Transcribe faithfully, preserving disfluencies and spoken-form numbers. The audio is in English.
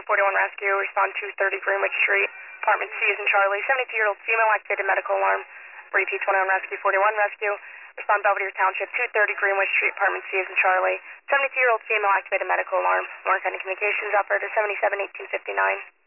forty-one Rescue, respond two thirty Greenwich Street, apartment C is in Charlie, seventy-two-year-old female activated medical alarm. Repeat twenty-one Rescue, forty-one Rescue, respond Belvedere Township, two thirty Greenwich Street, apartment C is in Charlie, seventy-two-year-old female activated medical alarm. Lawrence County Communications, operator seventy-seven eighteen fifty-nine.